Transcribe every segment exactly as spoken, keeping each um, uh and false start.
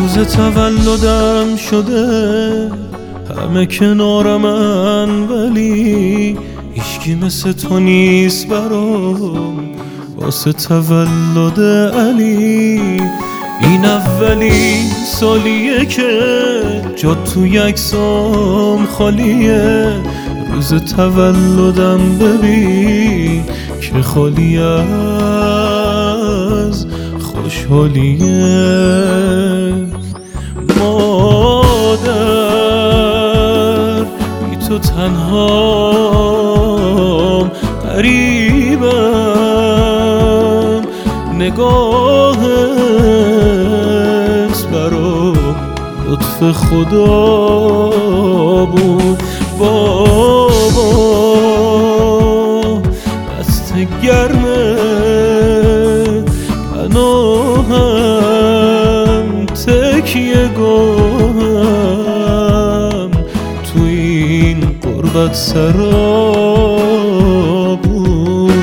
روز تولدم شده همه کنارمن، ولی هیچکی مثل تو نیست برام واسه تولد علی. این اولین سالیه که جا تو یکسام خالیه، روز تولدم ببین که خالی از خوشحالیه. مادر بی تو تنهام، غریبم، نگاهت برام لطف خدا بود. بابا دست گرمه پناهم، تکیه گاهم تو این غربت سرا بود.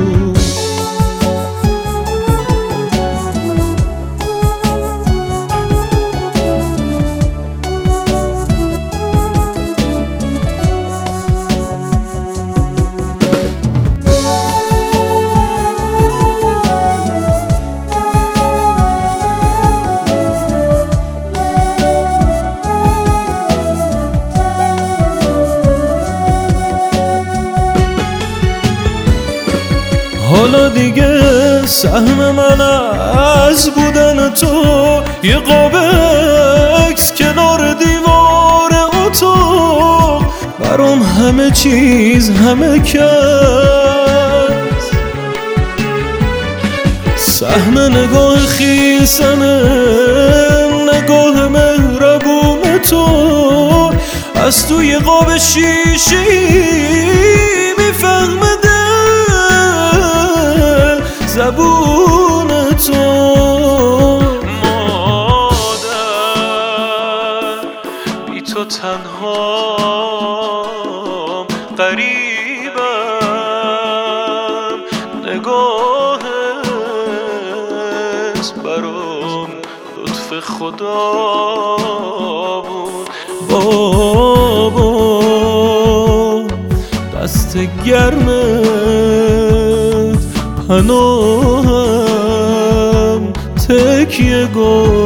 حالا دیگه سهم من از بودن تو یه قاب عکس کنار دیوار اتاق برام همه چیز همه کس. سهم نگاه خیسمه، نگاه مهربون تو از توی قاب شیشه‌ای میفهمه زبون تو. مادر بی تو تنهام، غریبم، نگاهت برام لطف خدا بود. بابا دست گرمت پناهم، تکیه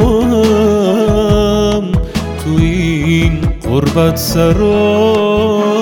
گاهم تو این غربت سرا